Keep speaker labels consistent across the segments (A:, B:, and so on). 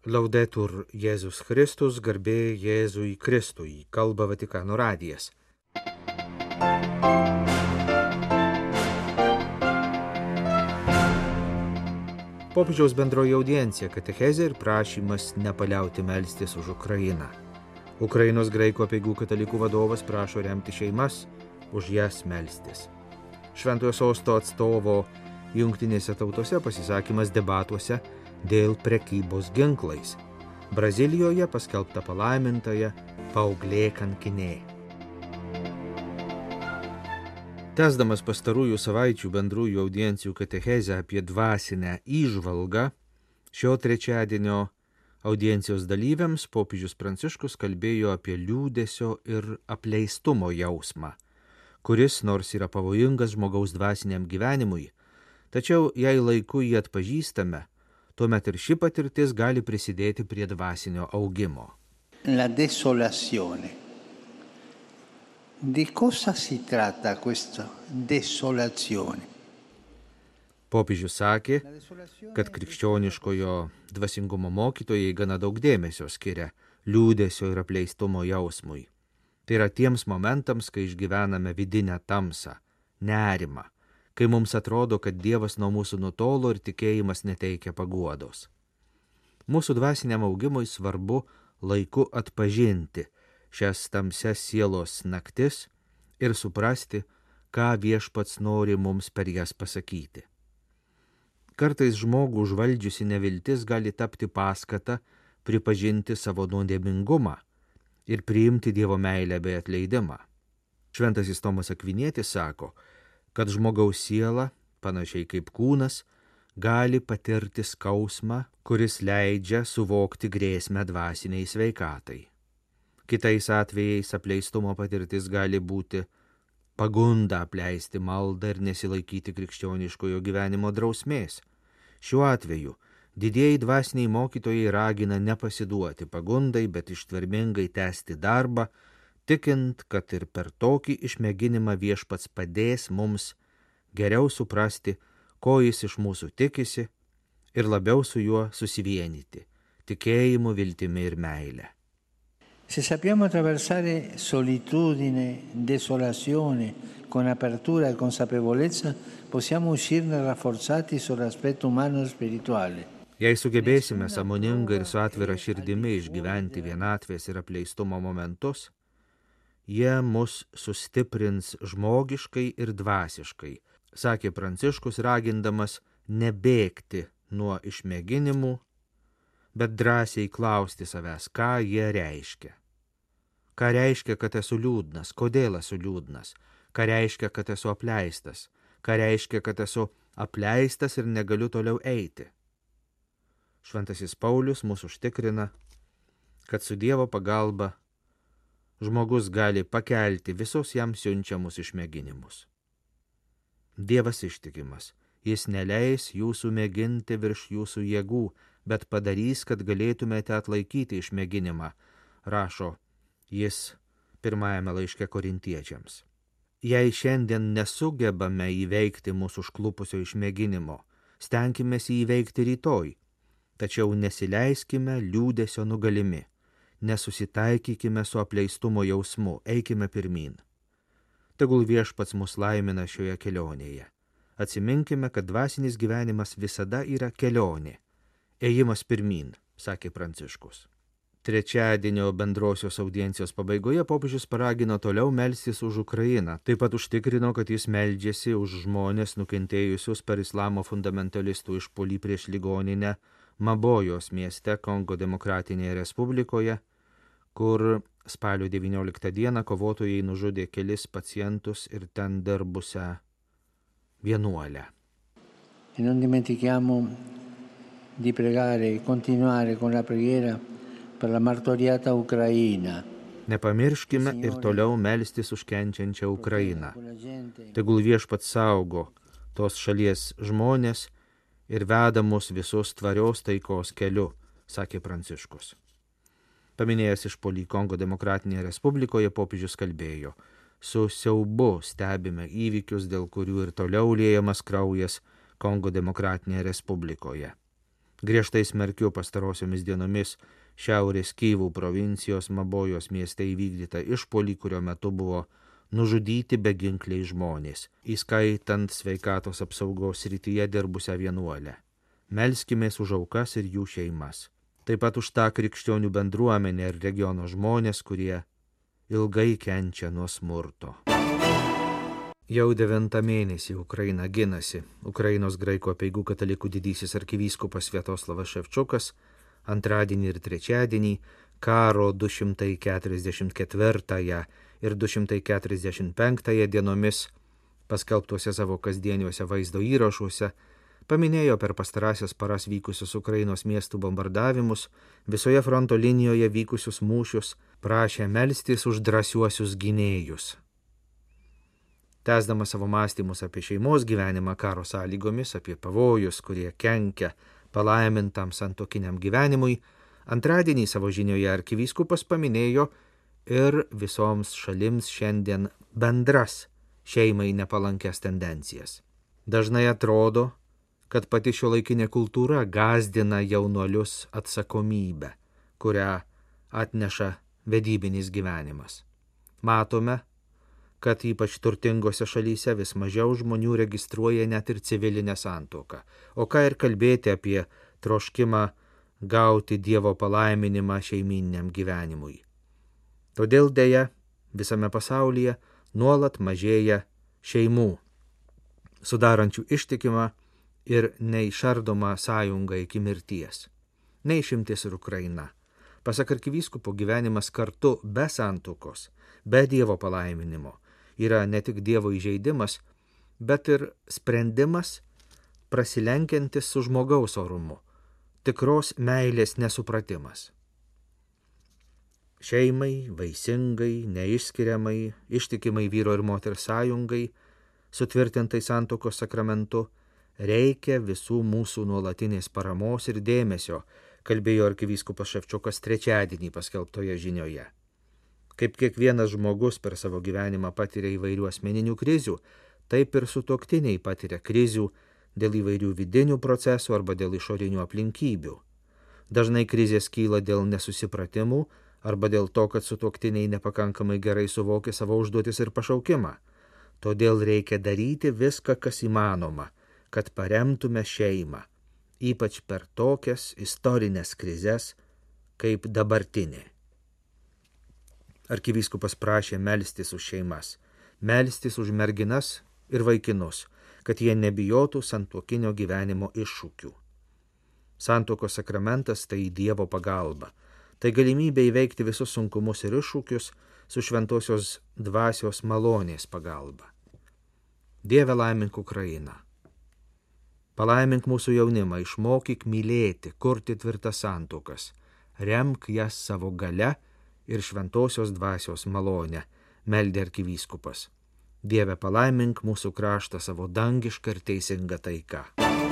A: Laudetur Jėzus Kristus, garbė Jėzui Kristui, kalba Vatikano radijas. Popiežiaus bendroji audiencija, katechezė ir prašymas nepaliauti melstis už Ukrainą. Ukrainos graikų apeigų katalikų vadovas prašo remti šeimas, už jas melstis. Šventojo sosto atstovo Jungtinėse tautose pasisakymas debatuose dėl prekybos ginklais. Brazilijoje paskelbta palaimintoja paauglė kankinė. Tęsdamas pastarųjų savaičių bendrųjų audiencijų katechezę apie dvasinę įžvalgą, šio trečiadienio audiencijos dalyviams popiežius Pranciškus kalbėjo apie liūdesio ir apleistumo jausmą, kuris nors yra pavojingas žmogaus dvasiniam gyvenimui, tačiau jei laiku jį atpažįstame, tuomet ir ši patirtis gali prisidėti prie dvasinio augimo.
B: La desolazione. Di cosa si tratta questa desolazione?
A: Popiežius sakė, kad krikščioniškojo dvasingumo mokytojai gana daug dėmesio skiria liūdesio ir apleistumo jausmui. Tai yra tiems momentams, kai išgyvename vidinę tamsą, nerimą, kai mums atrodo, kad Dievas nuo mūsų nutolo ir tikėjimas neteikia paguodos. Mūsų dvasiniam augimui svarbu laiku atpažinti šias tamsias sielos naktis ir suprasti, ką Viešpats nori mums per jas pasakyti. Kartais žmogų užvaldžiusi neviltis gali tapti paskata pripažinti savo nuodėmingumą ir priimti Dievo meilę bei atleidimą. Šventasis Tomas Akvinietis sako, kad žmogaus siela, panašiai kaip kūnas, gali patirti skausmą, kuris leidžia suvokti grėsmę dvasiniai sveikatai. Kitais atvejais apleistumo patirtis gali būti pagunda apleisti maldą ir nesilaikyti krikščioniškojo gyvenimo drausmės. Šiuo atveju didieji dvasiniai mokytojai ragina nepasiduoti pagundai, bet ištvermingai tęsti darbą, tikint, kad ir per tokį išmėginimą Viešpats padės mums geriau suprasti, ko jis iš mūsų tikisi ir labiau su juo susivienyti, tikėjimu, viltimi ir meile.
B: Se sappiamo attraversare solitudine, desolazione, con apertura e consapevolezza, possiamo uscirne rafforzati sull'aspetto umano e spirituale.
A: Jei sugebėsime sąmoningai ir su atvira širdimi išgyventi vienatvės ir apleistumo momentus, jie mus sustiprins žmogiškai ir dvasiškai, sakė Pranciškus, ragindamas nebėgti nuo išmėginimų, bet drąsiai klausti savęs, ką jie reiškia. Ką reiškia, kad esu liūdnas, kodėl esu liūdnas, ką reiškia, kad esu apleistas, ką reiškia, kad esu apleistas ir negaliu toliau eiti. Šventasis Paulius mus užtikrina, kad su Dievo pagalba žmogus gali pakelti visus jam siunčiamus išmėginimus. Dievas ištikimas, jis neleis jūsų mėginti virš jūsų jėgų, bet padarys, kad galėtumėte atlaikyti išmėginimą, rašo jis pirmajame laiške Korintiečiams. Jei šiandien nesugebame įveikti mūsų užklupusio išmėginimo, stenkimės jį įveikti rytoj, tačiau nesileiskime liūdesio nugalimi. Nesusitaikykime su apleistumo jausmu, eikime pirmyn. Tegul Viešpats mus laimina šioje kelionėje. Atsiminkime, kad dvasinis gyvenimas visada yra kelionė. Ėjimas pirmyn, sakė Pranciškus. Trečiadienio bendrosios audiencijos pabaigoje popiežius paragino toliau melstis už Ukrainą. Taip pat užtikrino, kad jis meldžiasi už žmones nukentėjusius per islamo fundamentalistų išpuolį prieš ligoninę Mabojos mieste Kongo Demokratinėje Respublikoje, kur spalio 19 dieną kovotojai nužudė kelis pacientus ir ten dirbusią vienuolę.
B: E non dimentichiamo di pregare e continuare con la preghiera per la martoriata Ucraina.
A: Nepamirškime ir toliau melstis už kenčiančią Ukrainą. Tegul Viešpats saugo tos šalies žmonės ir veda mus visus tvarios taikos keliu, sakė Pranciškus. Paminėjęs išpuolį Kongo Demokratinėje Respublikoje, popiežius kalbėjo, su siaubu stebime įvykius, dėl kurių ir toliau liejamas kraujas Kongo Demokratinėje Respublikoje. Griežtai smerkiu pastarosiomis dienomis Šiaurės Kyvų provincijos Mabojos mieste įvykdytą išpuolį, kurio metu buvo nužudyti beginkliai žmonės, įskaitant sveikatos apsaugos srityje dirbusią vienuolę. Melskimės už aukas ir jų šeimas. Taip pat už tą krikščionių bendruomenę ir regiono žmonės, kurie ilgai kenčia nuo smurto. Jau 9 mėnesį Ukraina ginasi. Ukrainos graikų apeigų katalikų didysis arkivyskupas Sviatoslavas Ševčiukas antradienį ir trečiadienį karo 244 ir 245 dienomis paskelbtuose savo kasdieniuose vaizdo įrašuose paminėjo per pastarąsias paras vykusius Ukrainos miestų bombardavimus, visoje fronto linijoje vykusius mūšius, prašė melstis už drąsiuosius gynėjus. Tęsdamas savo mąstymus apie šeimos gyvenimą karo sąlygomis, apie pavojus, kurie kenkia palaimintam santuokiniam gyvenimui, antradienį savo žinioje arkivyskupas paminėjo ir visoms šalims šiandien bendras šeimai nepalankęs tendencijas. Dažnai atrodo, kad pati šiuolaikinė kultūra gąsdina jaunuolius atsakomybę, kurią atneša vedybinis gyvenimas. Matome, kad ypač turtingose šalyse vis mažiau žmonių registruoja net ir civilinę santuoką. O ką ir kalbėti apie troškimą gauti Dievo palaiminimą šeimyniniam gyvenimui. Todėl deja visame pasaulyje nuolat mažėja šeimų, sudarančių ištikimą ir neišardomą sąjungą iki mirties. Neišimtis ir Ukraina. Pasak arkivyskupo, gyvenimas kartu be santuokos, be Dievo palaiminimo yra ne tik Dievo įžeidimas, bet ir sprendimas prasilenkiantis su žmogaus orumu, tikros meilės nesupratimas. Šeimai, vaisingai, neišskiriamai, ištikimai vyro ir moters sąjungai, sutvirtintai santuokos sakramentu, reikia visų mūsų nuolatinės paramos ir dėmesio, kalbėjo arkivyskupas Ševčiukas trečiadienį paskelbtoje žinioje. Kaip kiekvienas žmogus per savo gyvenimą patiria įvairių asmeninių krizių, taip ir sutuoktiniai patiria krizių dėl įvairių vidinių procesų arba dėl išorinių aplinkybių. Dažnai krizės kyla dėl nesusipratimų arba dėl to, kad sutuoktiniai nepakankamai gerai suvokia savo užduotis ir pašaukimą. Todėl reikia daryti viską, kas įmanoma, kad paremtume šeimą, ypač per tokias istorinės krizes kaip dabartinė. Arkivyskupas prašė melstis už šeimas, melstis už merginas ir vaikinus, kad jie nebijotų santuokinio gyvenimo iššūkių. Santuokos sakramentas tai Dievo pagalba, tai galimybė įveikti visus sunkumus ir iššūkius su šventosios dvasios malonės pagalba. Dieve, laimink Ukrainą. Palaimink mūsų jaunimą, išmokyk mylėti, kurti tvirtas santuokas, remk jas savo galia ir šventosios dvasios malonę, meldė arkivyskupas. Dieve, palaimink mūsų kraštą savo dangišką ir teisingą taiką.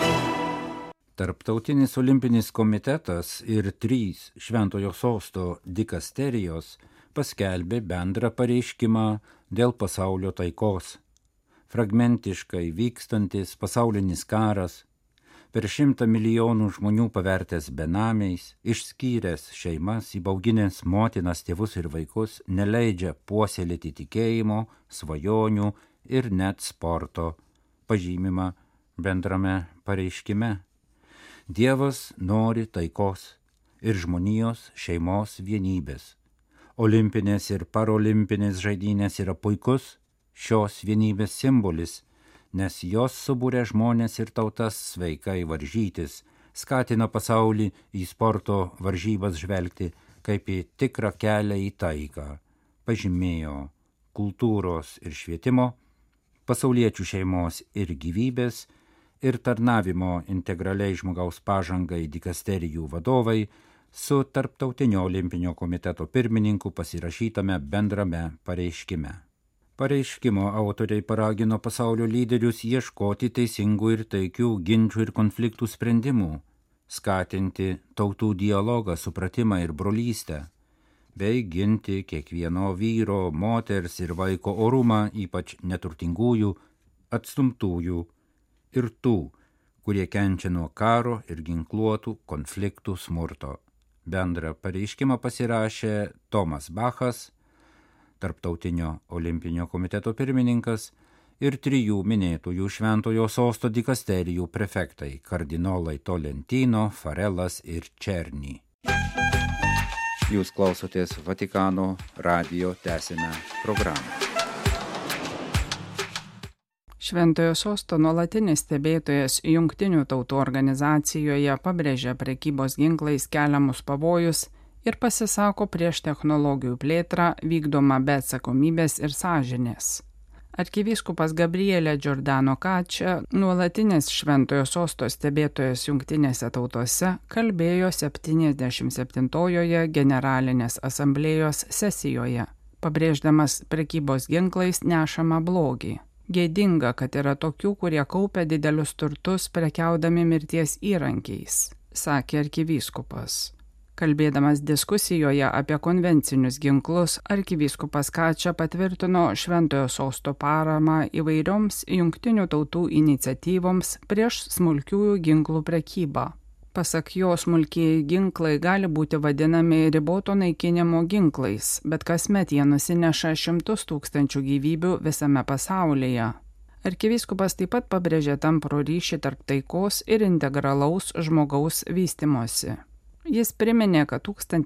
C: Tarptautinis olimpinis komitetas ir 3 Šventojo sosto dikasterijos paskelbė bendrą pareiškimą dėl pasaulio taikos. Fragmentiškai vykstantis pasaulinis karas, per 100 milijonų žmonių pavertęs benamiais, išskyręs šeimas, įbauginęs motinas, tėvus ir vaikus, neleidžia puoselėti tikėjimo, svajonių ir net sporto, pažymima bendrame pareiškime. Dievas nori taikos ir žmonijos šeimos vienybės. Olimpinės ir parolimpinės žaidynės yra puikus šios vienybės simbolis, nes jos subūrė žmonės ir tautas sveikai varžytis, skatina pasaulį į sporto varžybas žvelgti kaip į tikrą kelią į taiką, pažymėjo kultūros ir švietimo, pasauliečių šeimos ir gyvybės ir tarnavimo integraliai žmogaus pažangai dikasterijų vadovai su Tarptautinio olimpinio komiteto pirmininku pasirašytame bendrame pareiškime. Pareiškimo autoriai paragino pasaulio lyderius ieškoti teisingų ir taikių ginčių ir konfliktų sprendimų, skatinti tautų dialogą, supratimą ir brolystę, bei ginti kiekvieno vyro, moters ir vaiko orumą, ypač neturtingųjų, atstumtųjų ir tų, kurie kenčia nuo karo ir ginkluotų konfliktų smurto. Bendrą pareiškimą pasirašė Tomas Bachas, Tarptautinio olimpinio komiteto pirmininkas, ir 3 minėtųjų Šventojo Sosto dikasterijų prefektai kardinolai Tolentino, Farelas ir Černy. Jūs klausotės Vatikano radijo, tęsime programą.
D: Šventojo Sosto nuolatinis stebėtojas Jungtinių tautų organizacijoje pabrėžia prekybos ginklais keliamus pavojus ir pasisako prieš technologijų plėtrą vykdomą be atsakomybės ir sąžinės. Arkivyskupas Gabriele Giordano Caccia, nuolatinis Šventojo Sosto stebėtojas Jungtinėse tautose, kalbėjo 77-ojoje Generalinės asamblėjos sesijoje, pabrėždamas prekybos ginklais nešamą blogį. Gėdinga, kad yra tokių, kurie kaupia didelius turtus prekiaudami mirties įrankiais, sakė arkivyskupas. Kalbėdamas diskusijoje apie konvencinius ginklus, arkivyskupas Caccia patvirtino Šventojo Sosto paramą įvairioms Jungtinių tautų iniciatyvoms prieš smulkiųjų ginklų prekybą. Pasak jo, smulkieji ginklai gali būti vadinami riboto naikinimo ginklais, bet kasmet jie nusineša 100 000 gyvybių visame pasaulyje. Arkivyskupas taip pat pabrėžė tamprų ryšį tarp taikos ir integralaus žmogaus vystimosi. Jis priminė, kad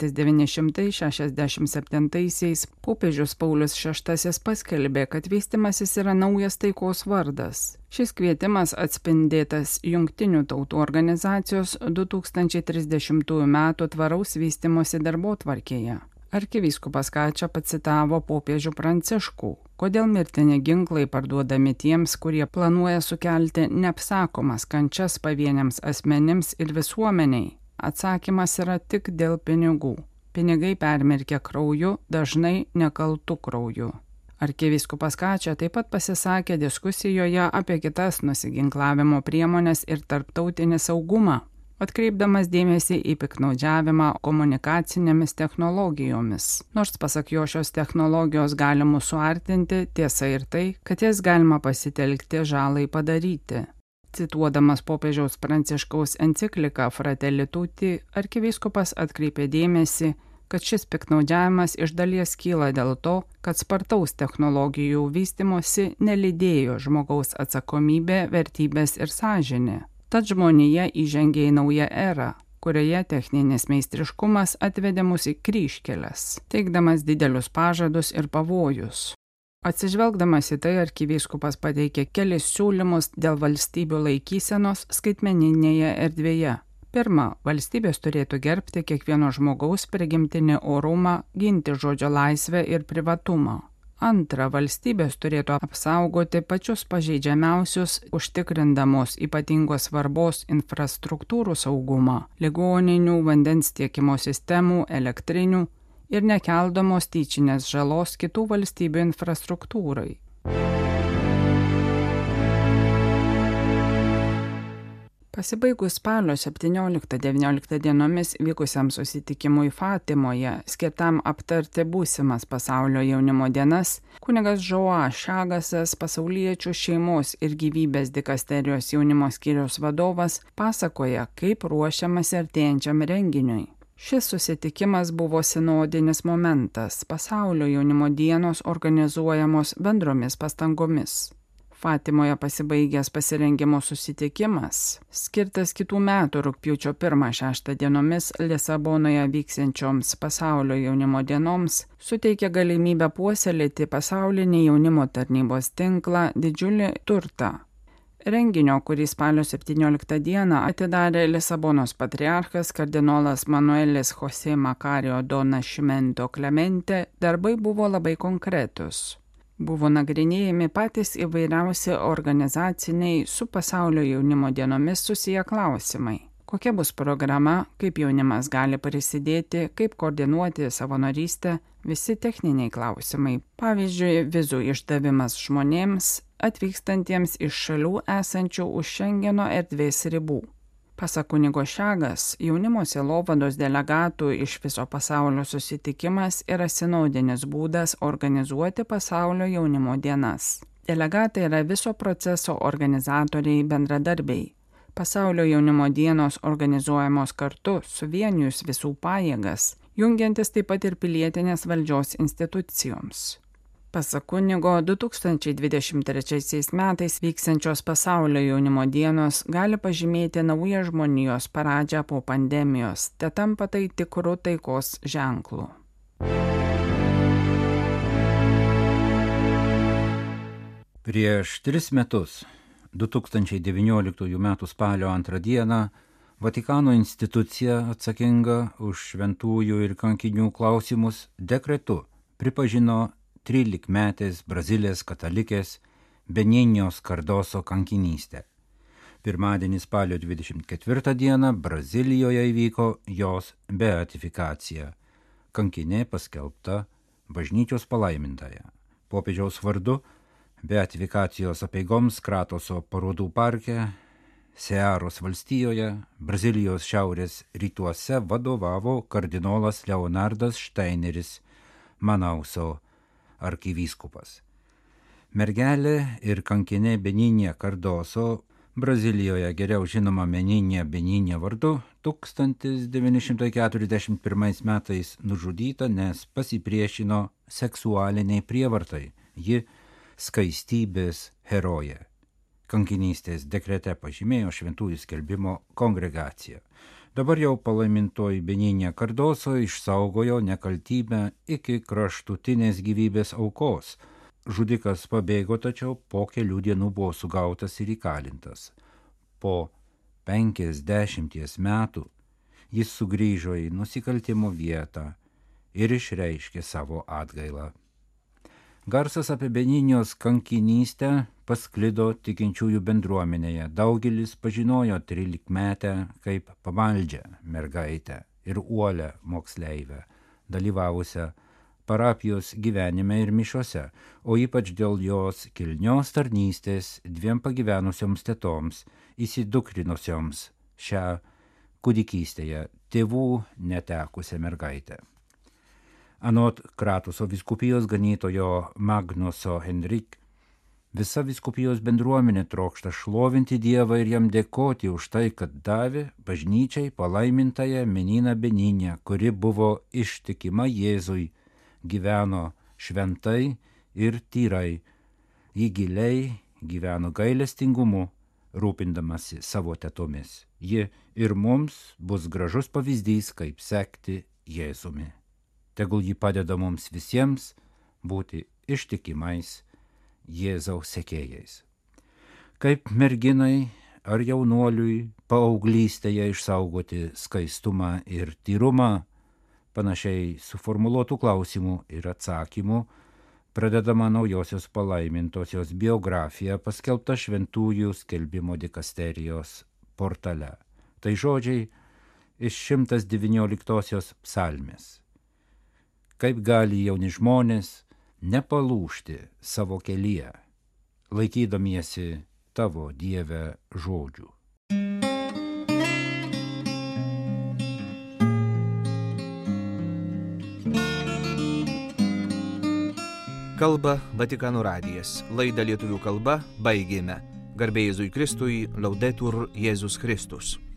D: 1967-aisiais popiežius Paulius VI paskelbė, kad vystimasis yra naujas taikos vardas. Šis kvietimas atspindėtas Jungtinių tautų organizacijos 2030 m. tvaraus vystimosi darbotvarkėje. Arkivyskupas Caccia pacitavo popiežių Pranciškų, kodėl mirtini ginklai parduodami tiems, kurie planuoja sukelti neapsakomas kančias pavieniams asmenims ir visuomeniai. Atsakymas yra tik dėl pinigų. Pinigai permirkia krauju, dažnai nekaltų krauju. Arkivyskupas Caccia taip pat pasisakė diskusijoje apie kitas nusiginklavimo priemonės ir tarptautinį saugumą, atkreipdamas dėmesį į piktnaudžiavimą komunikacinėmis technologijomis. Nors pasak jo šios technologijos gali mus suartinti, tiesa ir tai, kad jas galima pasitelkti žalai padaryti. Cituodamas popiežiaus Pranciškaus encikliką Fratelli Tutti, arkivyskupas atkreipė dėmesį, kad šis piktnaudžiavimas iš dalies kyla dėl to, kad spartaus technologijų vystimosi nelydėjo žmogaus atsakomybė, vertybės ir sąžinė. Tad žmonija įžengė į naują erą, kurioje techninis meistriškumas atvedė mus į kryžkeles, teikdamas didelius pažadus ir pavojus. Atsižvelgdamas į tai, arkivyskupas pateikė kelis siūlymus dėl valstybių laikysenos skaitmeninėje erdvėje. Pirma, valstybės turėtų gerbti kiekvieno žmogaus prigimtinį orumą, ginti žodžio laisvę ir privatumą. Antra, valstybės turėtų apsaugoti pačius pažeidžiamiausius, užtikrindamos ypatingos svarbos infrastruktūrų saugumą, ligoninių, vandens tiekimo sistemų, elektrinių ir nekeldamos tyčinės žalos kitų valstybių infrastruktūrai. Pasibaigus spalio 17-19 dienomis vykusiam susitikimui Fatimoje, skirtam aptarti būsimas pasaulio jaunimo dienas, kunigas Joa Chagasas, pasauliečių šeimos ir gyvybės dikasterijos jaunimo skyriaus vadovas, pasakoja, kaip ruošiamas artėjančiam renginiui. Šis susitikimas buvo sinodinis momentas, pasaulio jaunimo dienos organizuojamos bendromis pastangomis. Fatimoje pasibaigęs pasirengimo susitikimas, skirtas kitų metų rugpjūčio 1-6 dienomis Lisabonoje vyksiančioms pasaulio jaunimo dienoms, suteikė galimybę puoselėti pasaulinį jaunimo tarnybos tinklą didžiulį turtą. Renginio, kurį spalio 17 dieną atidarė Lisabonos patriarchas kardinolas Manuelis José Macario do Nascimento Clemente, darbai buvo labai konkretus. Buvo nagrinėjami patys įvairiausi organizaciniai su pasaulio jaunimo dienomis susiję klausimai. Kokia bus programa, kaip jaunimas gali prisidėti, kaip koordinuoti savanorystę, visi techniniai klausimai. Pavyzdžiui, vizų išdavimas žmonėms, atvykstantiems iš šalių esančių už Šengeno erdvės ribų. Pasak kunigo Chagas, jaunimo sielovados delegatų iš viso pasaulio susitikimas yra sinodinis būdas organizuoti pasaulio jaunimo dienas. Delegatai yra viso proceso organizatoriai bendradarbiai. Pasaulio jaunimo dienos organizuojamos kartu, suvienijus visų pajėgas, jungiantis taip pat ir pilietinės valdžios institucijoms. Pasak kunigo, 2023 metais vyksiančios pasaulio jaunimo dienos gali pažymėti naują žmonijos pradžią po pandemijos, te tampa tai tikru taikos ženklu.
C: Prieš 3 metus, 2019 m. spalio 2 d. Vatikano institucija atsakinga už šventųjų ir kankinių klausimus dekretu pripažino 13-metės Brazilės katalikės Benignos Cardoso kankinystę. Pirmadienį spalio 24 dieną Brazilijoje įvyko jos beatifikacija. Kankinė paskelbta bažnyčios palaimintaja. Popiežiaus vardu beatifikacijos apeigoms Kratoso parodų parke Searos valstijoje, Brazilijos šiaurės rytuose vadovavo kardinolas Leonardas Steineris, Manauso arkivyskupas. Mergelė ir kankinė Benigna Cardoso, Brazilijoje geriau žinoma Benigna vardu, 1941 metais nužudyta, nes pasipriešino seksualiniai prievartai. Ji skaistybės herojė. Kankinystės dekrete pažymėjo šventųjų skelbimo kongregacija. Dabar jau palaimintoji Benigna Cardoso išsaugojo nekaltybę iki kraštutinės gyvybės aukos. Žudikas pabėgo, tačiau po kelių dienų buvo sugautas ir įkalintas. Po 50 metų jis sugrįžo į nusikaltimo vietą ir išreiškė savo atgailą. Garsas apie Benignos kankinystę pasklido tikinčiųjų bendruomenėje. Daugelis pažinojo 13-metę kaip pamaldžią mergaitę ir uolę moksleivę, dalyvavusią parapijos gyvenime ir mišiose, o ypač dėl jos kilnios tarnystės 2 pagyvenusioms tetoms, įsidukrinusioms šią kūdikystėje tėvų netekusią mergaitę. Anot Kratoso vyskupijos ganytojo Magnuso Henrik, visa vyskupijos bendruomenė trokšta šlovinti Dievą ir jam dėkoti už tai, kad davė bažnyčiai palaimintąją Meniną Benigną, kuri buvo ištikima Jėzui, gyveno šventai ir tyrai. Ji giliai gyveno gailestingumu, rūpindamasi savo tetomis. Ji ir mums bus gražus pavyzdys, kaip sekti Jėzumi. Tegul ji padeda mums visiems būti ištikimais Jėzaus sekėjais. Kaip merginai ar jaunuoliui paauglystėje išsaugoti skaistumą ir tyrumą, panašiai suformuluotų klausimų ir atsakymų, pradedama naujosios palaimintosios biografija paskelbta šventųjų skelbimo dikasterijos portale. Tai žodžiai iš 119 psalmės. Kaip gali jauni žmonės nepalūžti savo kelyje, laikydamiesi tavo, Dieve, žodžių.
A: Kalba Vatikano radijas. Laidą lietuvių kalba baigėme. Garbė Jėzui Kristui, Laudetur Jėzus Kristus.